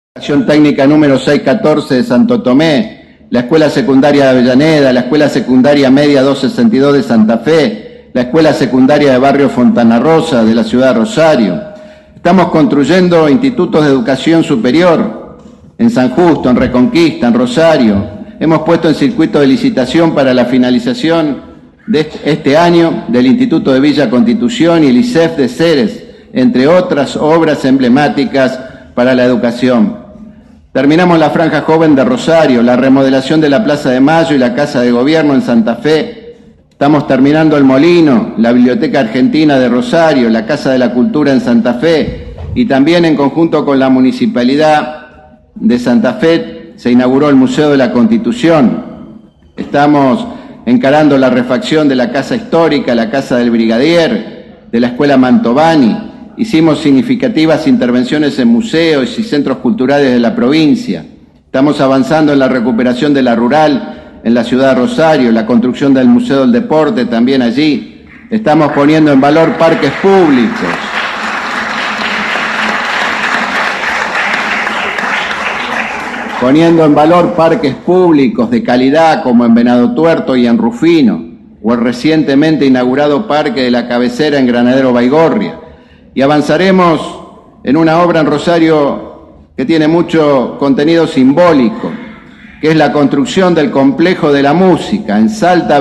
Acción técnica número 614 de Santo Tomé, la Escuela Secundaria de Avellaneda, la Escuela Secundaria Media 262 de Santa Fe, la Escuela Secundaria de Barrio Fontana Rosa de la ciudad de Rosario. Estamos construyendo institutos de educación superior en San Justo, en Reconquista, en Rosario. Hemos puesto en circuito de licitación para la finalización de este año del Instituto de Villa Constitución y el ISEF de Ceres, entre otras obras emblemáticas para la educación. Terminamos la Franja Joven de Rosario, la remodelación de la Plaza de Mayo y la Casa de Gobierno en Santa Fe. Estamos terminando el Molino, la Biblioteca Argentina de Rosario, la Casa de la Cultura en Santa Fe, y también en conjunto con la Municipalidad de Santa Fe se inauguró el Museo de la Constitución. Estamos encarando la refacción de la Casa Histórica, la Casa del Brigadier, de la Escuela Mantovani. Hicimos significativas intervenciones en museos y centros culturales de la provincia. Estamos avanzando en la recuperación de la rural en la ciudad de Rosario, la construcción del Museo del Deporte también allí. Estamos poniendo en valor parques públicos. Poniendo en valor parques públicos de calidad como en Venado Tuerto y en Rufino, o el recientemente inaugurado Parque de la Cabecera en Granadero Baigorria. Y avanzaremos en una obra en Rosario que tiene mucho contenido simbólico, que es la construcción del Complejo de la Música en Salta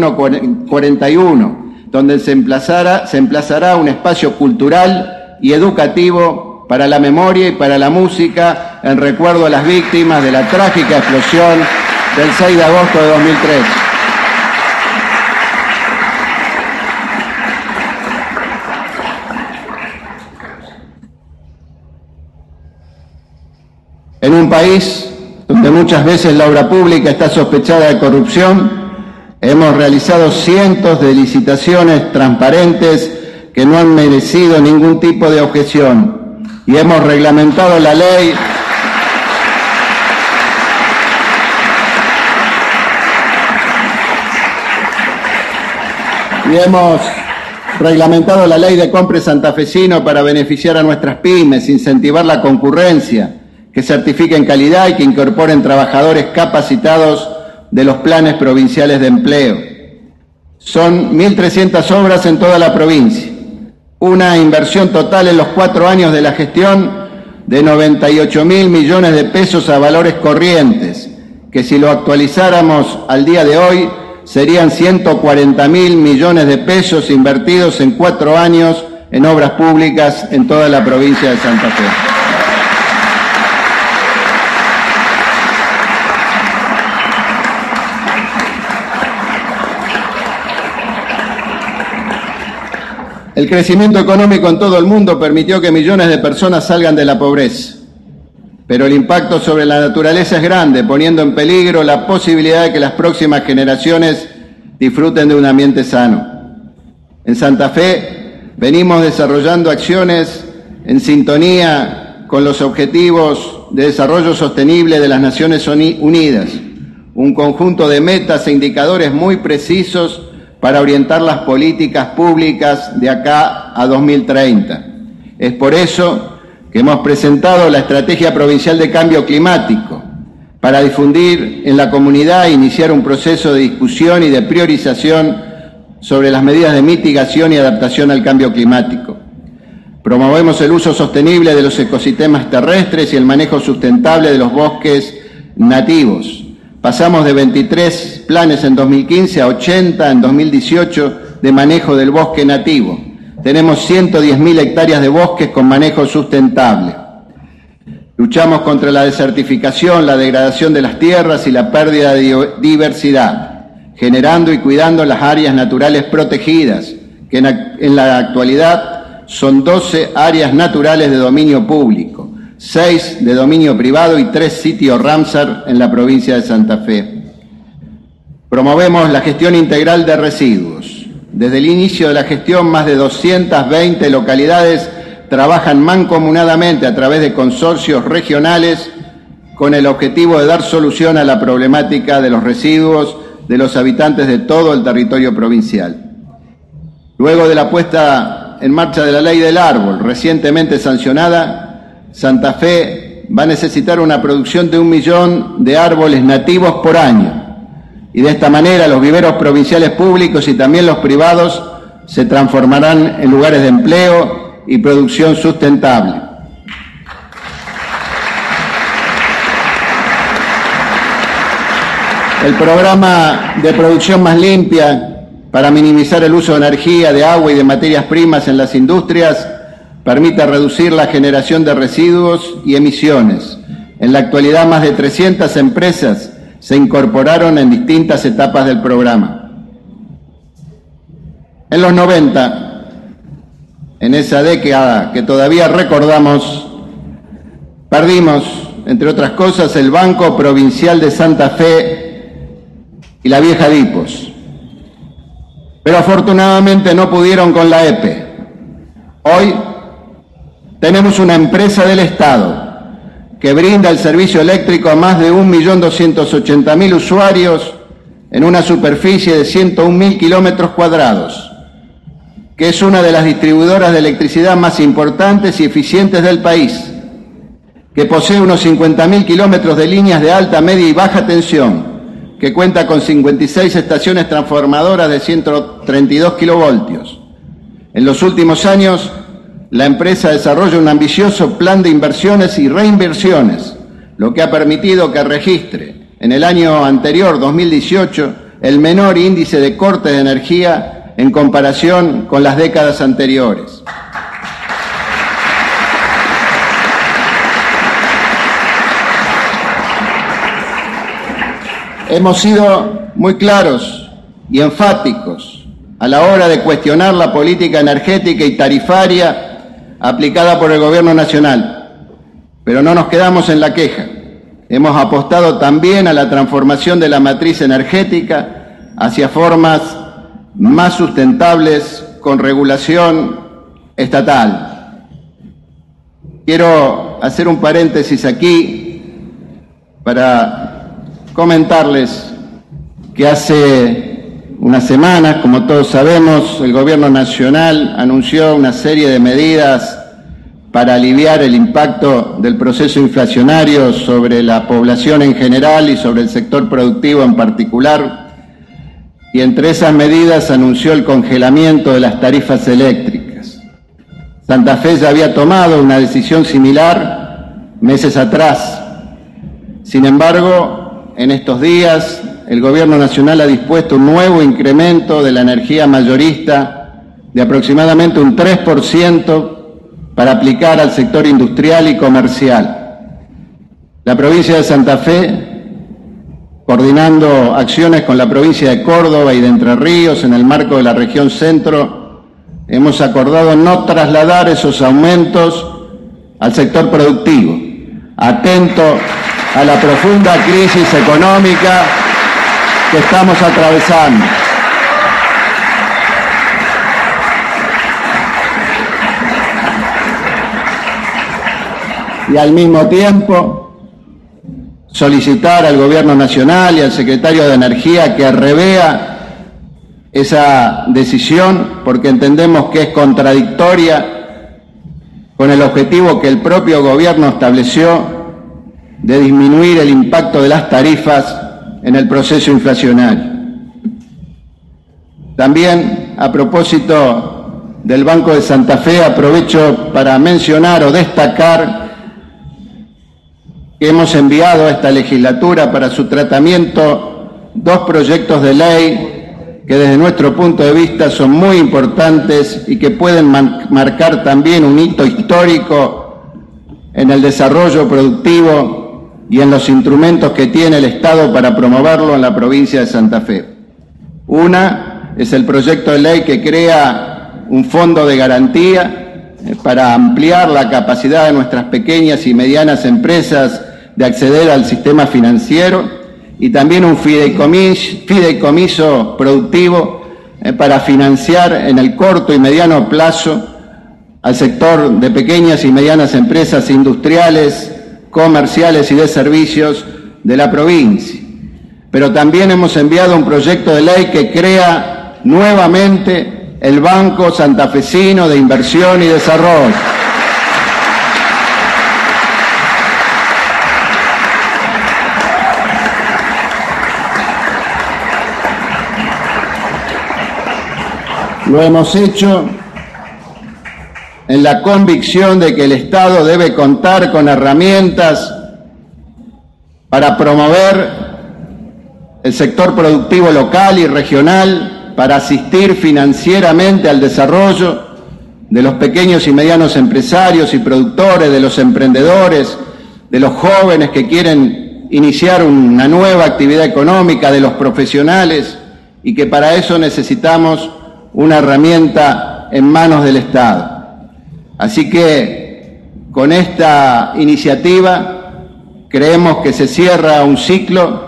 2141, donde se emplazará un espacio cultural y educativo para la memoria y para la música en recuerdo a las víctimas de la trágica explosión del 6 de agosto de 2003. En un país donde muchas veces la obra pública está sospechada de corrupción, hemos realizado cientos de licitaciones transparentes que no han merecido ningún tipo de objeción y hemos reglamentado la ley de compra santafesino para beneficiar a nuestras pymes, incentivar la concurrencia, que certifiquen calidad y que incorporen trabajadores capacitados de los planes provinciales de empleo. Son 1.300 obras en toda la provincia, una inversión total en los 4 años de la gestión de 98.000 millones de pesos a valores corrientes, que si lo actualizáramos al día de hoy serían 140.000 millones de pesos invertidos en 4 años en obras públicas en toda la provincia de Santa Fe. El crecimiento económico en todo el mundo permitió que millones de personas salgan de la pobreza, pero el impacto sobre la naturaleza es grande, poniendo en peligro la posibilidad de que las próximas generaciones disfruten de un ambiente sano. En Santa Fe venimos desarrollando acciones en sintonía con los Objetivos de Desarrollo Sostenible de las Naciones Unidas, un conjunto de metas e indicadores muy precisos para orientar las políticas públicas de acá a 2030. Es por eso que hemos presentado la Estrategia Provincial de Cambio Climático, para difundir en la comunidad e iniciar un proceso de discusión y de priorización sobre las medidas de mitigación y adaptación al cambio climático. Promovemos el uso sostenible de los ecosistemas terrestres y el manejo sustentable de los bosques nativos. Pasamos de 23 planes en 2015 a 80 en 2018 de manejo del bosque nativo. Tenemos 110.000 hectáreas de bosques con manejo sustentable. Luchamos contra la desertificación, la degradación de las tierras y la pérdida de diversidad, generando y cuidando las áreas naturales protegidas, que en la actualidad son 12 áreas naturales de dominio público, 6 de dominio privado y 3 sitios Ramsar en la provincia de Santa Fe. Promovemos la gestión integral de residuos. Desde el inicio de la gestión, más de 220 localidades trabajan mancomunadamente a través de consorcios regionales con el objetivo de dar solución a la problemática de los residuos de los habitantes de todo el territorio provincial. Luego de la puesta en marcha de la Ley del Árbol, recientemente sancionada, Santa Fe va a necesitar una producción de 1 millón de árboles nativos por año. Y de esta manera los viveros provinciales públicos y también los privados se transformarán en lugares de empleo y producción sustentable. El programa de producción más limpia para minimizar el uso de energía, de agua y de materias primas en las industrias permite reducir la generación de residuos y emisiones. En la actualidad, más de 300 empresas se incorporaron en distintas etapas del programa. En los 90, en esa década que todavía recordamos, perdimos, entre otras cosas, el Banco Provincial de Santa Fe y la vieja Dipos. Pero afortunadamente no pudieron con la EPE. Hoy tenemos una empresa del Estado que brinda el servicio eléctrico a más de 1.280.000 usuarios en una superficie de 101.000 kilómetros cuadrados, que es una de las distribuidoras de electricidad más importantes y eficientes del país, que posee unos 50.000 kilómetros de líneas de alta, media y baja tensión, que cuenta con 56 estaciones transformadoras de 132 kilovoltios. En los últimos años, la empresa desarrolla un ambicioso plan de inversiones y reinversiones, lo que ha permitido que registre en el año anterior, 2018, el menor índice de corte de energía en comparación con las décadas anteriores. Hemos sido muy claros y enfáticos a la hora de cuestionar la política energética y tarifaria aplicada por el Gobierno Nacional, pero no nos quedamos en la queja. Hemos apostado también a la transformación de la matriz energética hacia formas más sustentables con regulación estatal. Quiero hacer un paréntesis aquí para comentarles que hace unas semanas, como todos sabemos, el Gobierno Nacional anunció una serie de medidas para aliviar el impacto del proceso inflacionario sobre la población en general y sobre el sector productivo en particular, y entre esas medidas anunció el congelamiento de las tarifas eléctricas. Santa Fe ya había tomado una decisión similar meses atrás. Sin embargo, en estos días, el Gobierno Nacional ha dispuesto un nuevo incremento de la energía mayorista de aproximadamente un 3% para aplicar al sector industrial y comercial. La provincia de Santa Fe, coordinando acciones con la provincia de Córdoba y de Entre Ríos en el marco de la región centro, hemos acordado no trasladar esos aumentos al sector productivo, atento a la profunda crisis económica que estamos atravesando. Y al mismo tiempo solicitar al Gobierno Nacional y al Secretario de Energía que revea esa decisión, porque entendemos que es contradictoria con el objetivo que el propio Gobierno estableció de disminuir el impacto de las tarifas en el proceso inflacionario. También, a propósito del Banco de Santa Fe, aprovecho para mencionar o destacar que hemos enviado a esta legislatura para su tratamiento 2 proyectos de ley que desde nuestro punto de vista son muy importantes y que pueden marcar también un hito histórico en el desarrollo productivo y en los instrumentos que tiene el Estado para promoverlo en la provincia de Santa Fe. Una es el proyecto de ley que crea un fondo de garantía para ampliar la capacidad de nuestras pequeñas y medianas empresas de acceder al sistema financiero, y también un fideicomiso productivo para financiar en el corto y mediano plazo al sector de pequeñas y medianas empresas industriales, comerciales y de servicios de la provincia. Pero también hemos enviado un proyecto de ley que crea nuevamente el Banco Santafesino de Inversión y Desarrollo. Lo hemos hecho en la convicción de que el Estado debe contar con herramientas para promover el sector productivo local y regional, para asistir financieramente al desarrollo de los pequeños y medianos empresarios y productores, de los emprendedores, de los jóvenes que quieren iniciar una nueva actividad económica, de los profesionales, y que para eso necesitamos una herramienta en manos del Estado. Así que con esta iniciativa creemos que se cierra un ciclo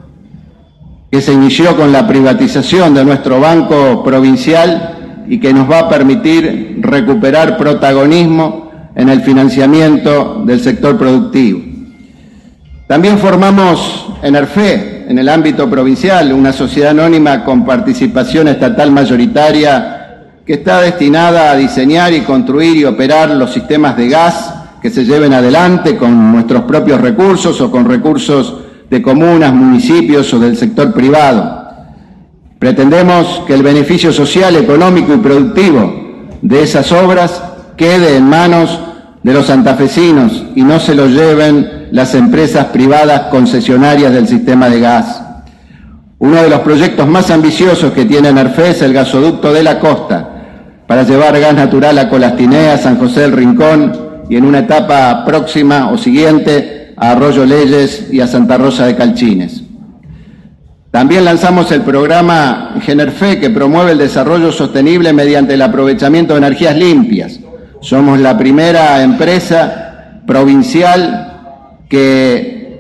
que se inició con la privatización de nuestro Banco Provincial y que nos va a permitir recuperar protagonismo en el financiamiento del sector productivo. También formamos ENERFE, en el ámbito provincial, una sociedad anónima con participación estatal mayoritaria que está destinada a diseñar y construir y operar los sistemas de gas que se lleven adelante con nuestros propios recursos o con recursos de comunas, municipios o del sector privado. Pretendemos que el beneficio social, económico y productivo de esas obras quede en manos de los santafesinos y no se lo lleven las empresas privadas concesionarias del sistema de gas. Uno de los proyectos más ambiciosos que tiene ENERFE es el gasoducto de la costa, para llevar gas natural a Colastinea, San José del Rincón y en una etapa próxima o siguiente a Arroyo Leyes y a Santa Rosa de Calchines. También lanzamos el programa GENERFE, que promueve el desarrollo sostenible mediante el aprovechamiento de energías limpias. Somos la primera empresa provincial que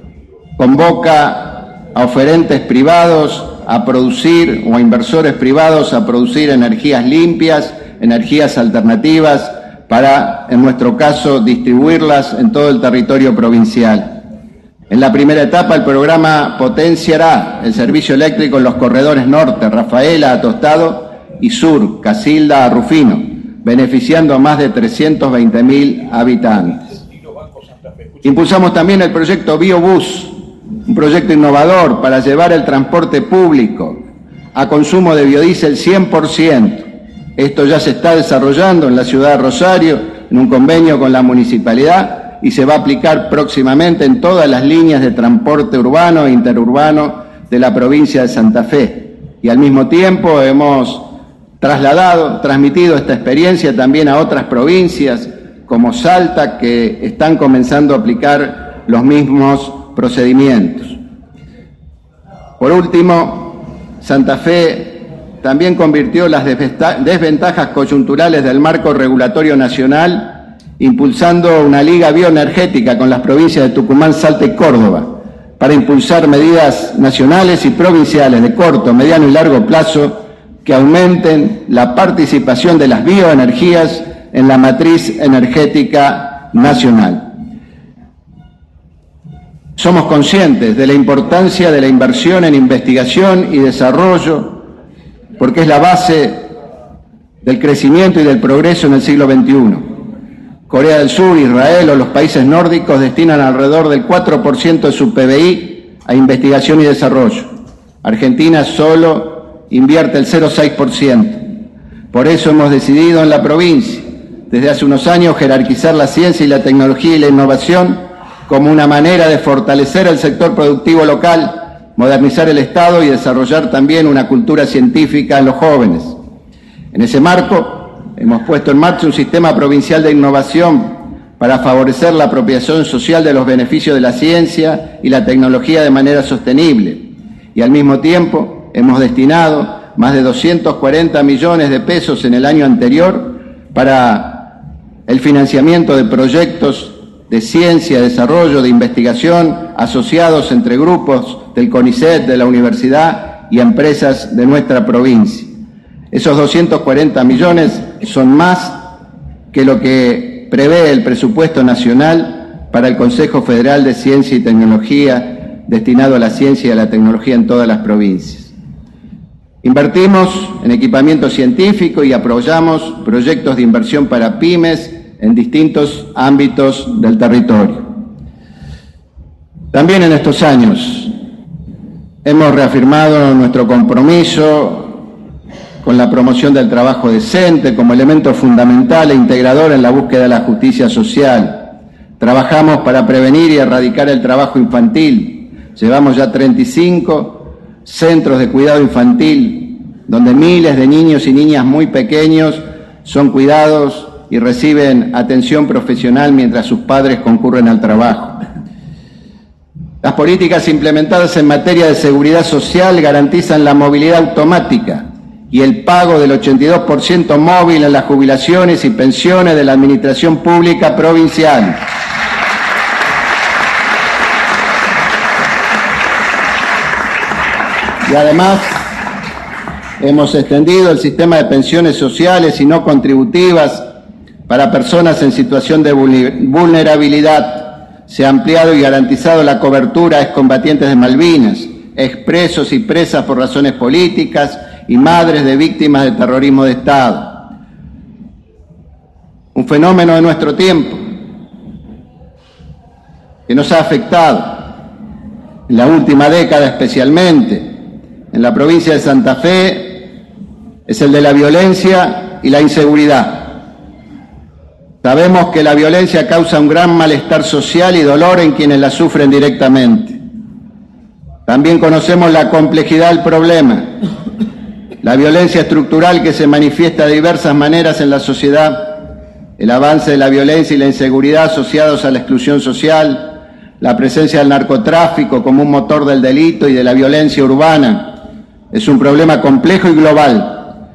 convoca a oferentes privados a producir o a inversores privados a producir energías limpias, energías alternativas, para, en nuestro caso, distribuirlas en todo el territorio provincial. En la primera etapa, el programa potenciará el servicio eléctrico en los corredores norte, Rafaela a Tostado, y sur, Casilda a Rufino, beneficiando a más de 320.000 habitantes. Impulsamos también el proyecto BioBús, un proyecto innovador para llevar el transporte público a consumo de biodiesel 100%. Esto ya se está desarrollando en la ciudad de Rosario, en un convenio con la municipalidad, y se va a aplicar próximamente en todas las líneas de transporte urbano e interurbano de la provincia de Santa Fe. Y al mismo tiempo hemos transmitido esta experiencia también a otras provincias, como Salta, que están comenzando a aplicar los mismos procedimientos. Por último, Santa Fe también convirtió las desventajas coyunturales del marco regulatorio nacional, impulsando una liga bioenergética con las provincias de Tucumán, Salta y Córdoba, para impulsar medidas nacionales y provinciales de corto, mediano y largo plazo que aumenten la participación de las bioenergías en la matriz energética nacional. Somos conscientes de la importancia de la inversión en investigación y desarrollo, porque es la base del crecimiento y del progreso en el siglo XXI. Corea del Sur, Israel o los países nórdicos destinan alrededor del 4% de su PBI a investigación y desarrollo. Argentina solo invierte el 0,6%. Por eso hemos decidido en la provincia, desde hace unos años, jerarquizar la ciencia y la tecnología y la innovación como una manera de fortalecer el sector productivo local, modernizar el Estado y desarrollar también una cultura científica en los jóvenes. En ese marco, hemos puesto en marcha un sistema provincial de innovación para favorecer la apropiación social de los beneficios de la ciencia y la tecnología de manera sostenible. Y al mismo tiempo, hemos destinado más de 240 millones de pesos en el año anterior para el financiamiento de proyectos de ciencia, desarrollo, de investigación, asociados entre grupos del CONICET, de la universidad y empresas de nuestra provincia. Esos 240 millones son más que lo que prevé el presupuesto nacional para el Consejo Federal de Ciencia y Tecnología, destinado a la ciencia y a la tecnología en todas las provincias. Invertimos en equipamiento científico y apoyamos proyectos de inversión para pymes en distintos ámbitos del territorio. También en estos años hemos reafirmado nuestro compromiso con la promoción del trabajo decente como elemento fundamental e integrador en la búsqueda de la justicia social. Trabajamos para prevenir y erradicar el trabajo infantil. Llevamos ya 35 centros de cuidado infantil, donde miles de niños y niñas muy pequeños son cuidados y reciben atención profesional mientras sus padres concurren al trabajo. Las políticas implementadas en materia de seguridad social garantizan la movilidad automática y el pago del 82% móvil en las jubilaciones y pensiones de la Administración Pública Provincial. Y además, hemos extendido el sistema de pensiones sociales y no contributivas para personas en situación de vulnerabilidad. Se ha ampliado y garantizado la cobertura a excombatientes de Malvinas, expresos y presas por razones políticas y madres de víctimas de terrorismo de Estado. Un fenómeno de nuestro tiempo que nos ha afectado en la última década especialmente en la provincia de Santa Fe es el de la violencia y la inseguridad. Sabemos que la violencia causa un gran malestar social y dolor en quienes la sufren directamente. También conocemos la complejidad del problema, la violencia estructural que se manifiesta de diversas maneras en la sociedad, el avance de la violencia y la inseguridad asociados a la exclusión social, la presencia del narcotráfico como un motor del delito y de la violencia urbana. Es un problema complejo y global.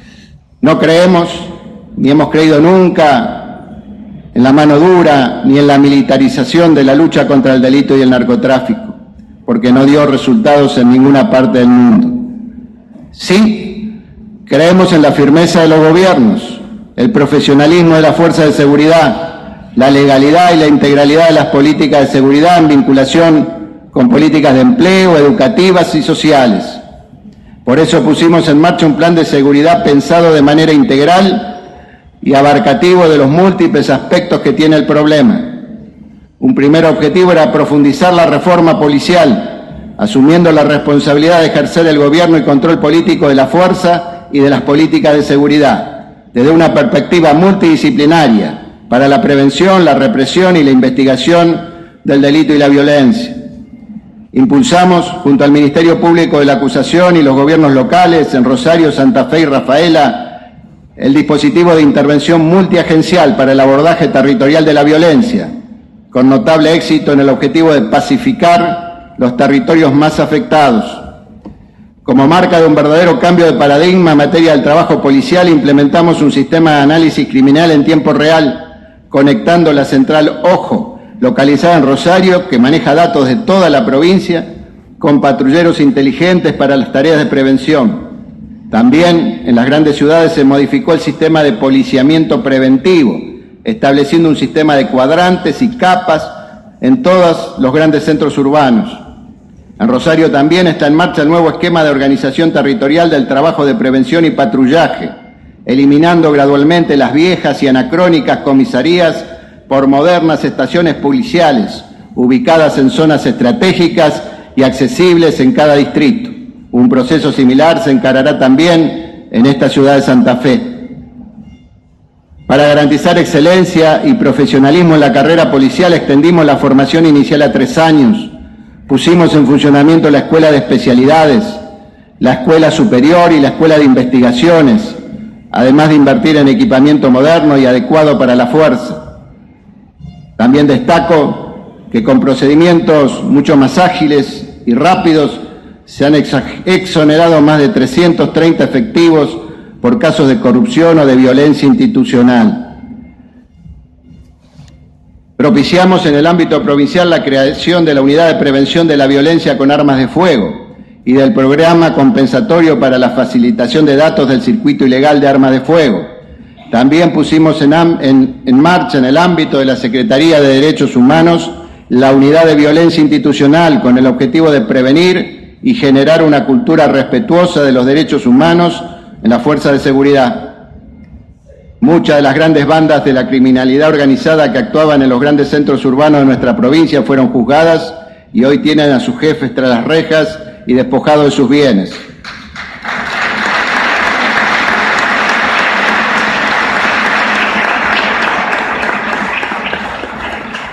No creemos, ni hemos creído nunca, en la mano dura ni en la militarización de la lucha contra el delito y el narcotráfico, porque no dio resultados en ninguna parte del mundo. Sí, creemos en la firmeza de los gobiernos, el profesionalismo de la fuerza de seguridad, la legalidad y la integralidad de las políticas de seguridad en vinculación con políticas de empleo, educativas y sociales. Por eso pusimos en marcha un plan de seguridad pensado de manera integral y abarcativo de los múltiples aspectos que tiene el problema. Un primer objetivo era profundizar la reforma policial, asumiendo la responsabilidad de ejercer el gobierno y control político de la fuerza y de las políticas de seguridad, desde una perspectiva multidisciplinaria para la prevención, la represión y la investigación del delito y la violencia. Impulsamos, junto al Ministerio Público de la Acusación y los gobiernos locales en Rosario, Santa Fe y Rafaela, el dispositivo de intervención multiagencial para el abordaje territorial de la violencia, con notable éxito en el objetivo de pacificar los territorios más afectados. Como marca de un verdadero cambio de paradigma en materia del trabajo policial, implementamos un sistema de análisis criminal en tiempo real, conectando la central Ojo, localizada en Rosario, que maneja datos de toda la provincia, con patrulleros inteligentes para las tareas de prevención. También en las grandes ciudades se modificó el sistema de policiamiento preventivo, estableciendo un sistema de cuadrantes y capas en todos los grandes centros urbanos. En Rosario también está en marcha el nuevo esquema de organización territorial del trabajo de prevención y patrullaje, eliminando gradualmente las viejas y anacrónicas comisarías por modernas estaciones policiales, ubicadas en zonas estratégicas y accesibles en cada distrito. Un proceso similar se encarará también en esta ciudad de Santa Fe. Para garantizar excelencia y profesionalismo en la carrera policial, extendimos la formación inicial a 3 años. Pusimos en funcionamiento la Escuela de Especialidades, la Escuela Superior y la Escuela de Investigaciones, además de invertir en equipamiento moderno y adecuado para la fuerza. También destaco que con procedimientos mucho más ágiles y rápidos se han exonerado más de 330 efectivos por casos de corrupción o de violencia institucional. Propiciamos en el ámbito provincial la creación de la Unidad de Prevención de la Violencia con Armas de Fuego y del Programa Compensatorio para la Facilitación de Datos del Circuito Ilegal de Armas de Fuego. También pusimos en marcha en el ámbito de la Secretaría de Derechos Humanos la Unidad de Violencia Institucional con el objetivo de prevenir y generar una cultura respetuosa de los derechos humanos en la fuerza de seguridad. Muchas de las grandes bandas de la criminalidad organizada que actuaban en los grandes centros urbanos de nuestra provincia fueron juzgadas y hoy tienen a sus jefes tras las rejas y despojados de sus bienes.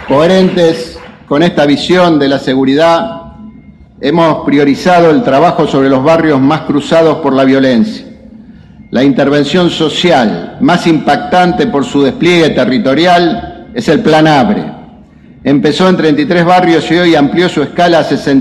Coherentes con esta visión de la seguridad, hemos priorizado el trabajo sobre los barrios más cruzados por la violencia. La intervención social más impactante por su despliegue territorial es el Plan ABRE. Empezó en 33 barrios y hoy amplió su escala a 60.